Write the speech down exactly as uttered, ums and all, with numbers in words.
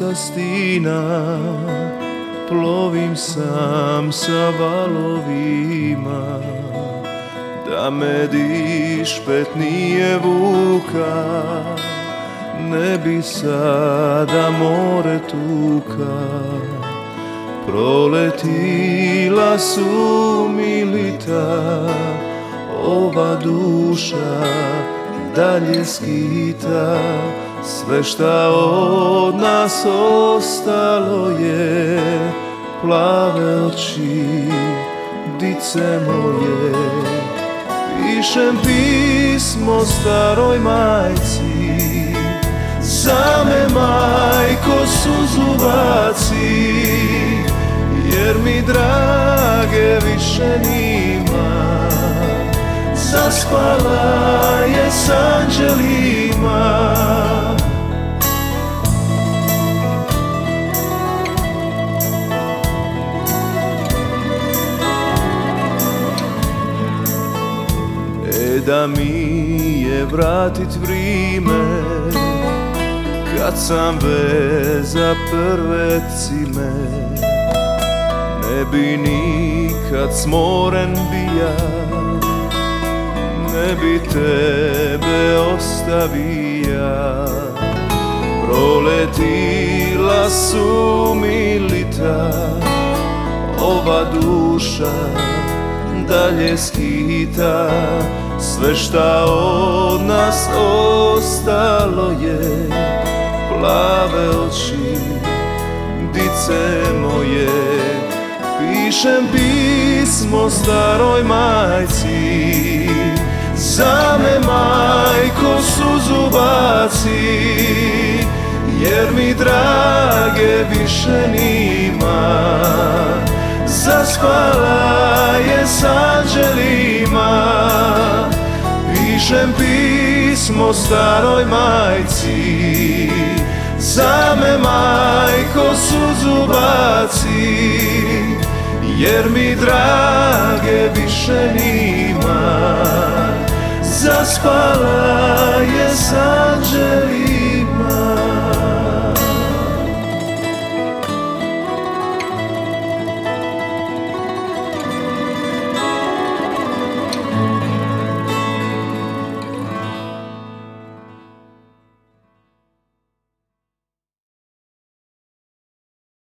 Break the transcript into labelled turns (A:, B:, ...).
A: sa stina, plovim sam sa valovima, da me dišpet nije vuka, ne bi sada more tuka. Proletila su milita, ova duša dalje skita. Sve šta od nas ostalo je plave oči dice moje. Pišem pismo staroj majci, za me majko suzu baci, jer mi drage više nima, zaspala je s anđelima. E da mi je vratit vrime, kad sam veza prve cime, ne bi nikad smoren bija, ne bi tebe ostavija. Proletila su milita, ova duša dalje skita. Sve šta od nas ostalo je plave oči dice moje. Pišem pismo staroj majci, za me majko suzu baci, jer mi drage više nima, zaspala je s anđelima. Pišem pismo staroj majci, za me majko suzu baci, jer mi drage više nima, zaspala je s anđelima.